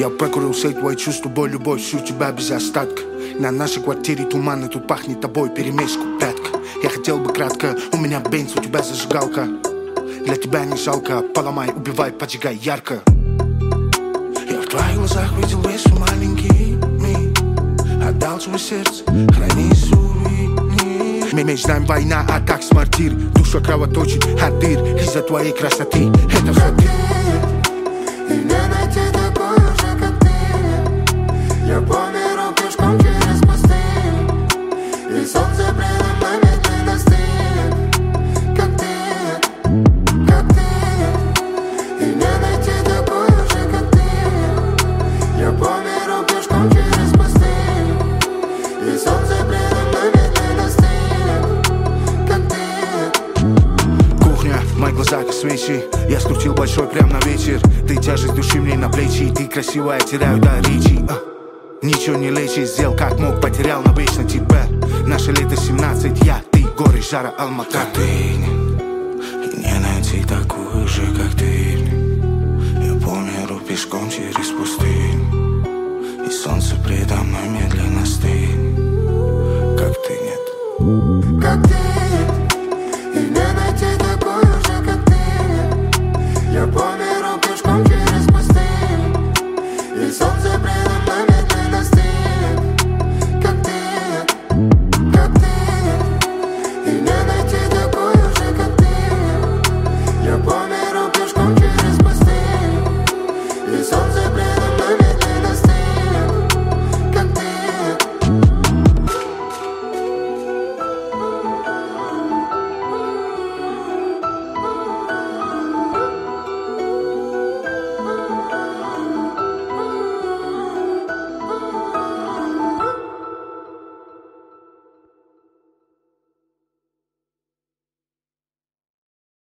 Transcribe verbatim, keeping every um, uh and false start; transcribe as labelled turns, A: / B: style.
A: Я прокурил все твои чувства, боль, любовь, всю тебя без остатка. На нашей квартире туман, и тут пахнет тобой перемешку, пятка. Я хотел бы кратко, у меня бенз, у тебя зажигалка. Для тебя не жалко, поломай, убивай, поджигай ярко. Я в твоих глазах видел весь маленький мир. Отдал свое сердце, храни сувенир. Мы между нами война, а так смартир. Душа кровоточит от дыр из-за твоей красоты. Это все ты.
B: И не найти такой же, как ты. Я по миру пешком через пустыню. И солнце предо мной медленно стынет. Как ты, как ты. И не найти такой же, как ты. Я по миру пешком через пустыню. И солнце предо мной медленно стынет. Как ты.
A: Кухня, в моих глазах как свечи. Я скрутил большой прям на вечер. Ты тяжесть души мне на плечи. Ты красивая, теряю до речи. а. Ничего не лечит, сделал как мог, потерял навечно тебя. Наше лето семнадцать, я, ты, горы, жара, Алмата.
B: Как ты, и не найти такую же, как ты. Я по миру пешком через пустыню. И солнце предо мной медленно стынет. Как ты, нет. Как ты, и не найти такую же, как ты. Я по миру пешком через пустыню. И солнце предо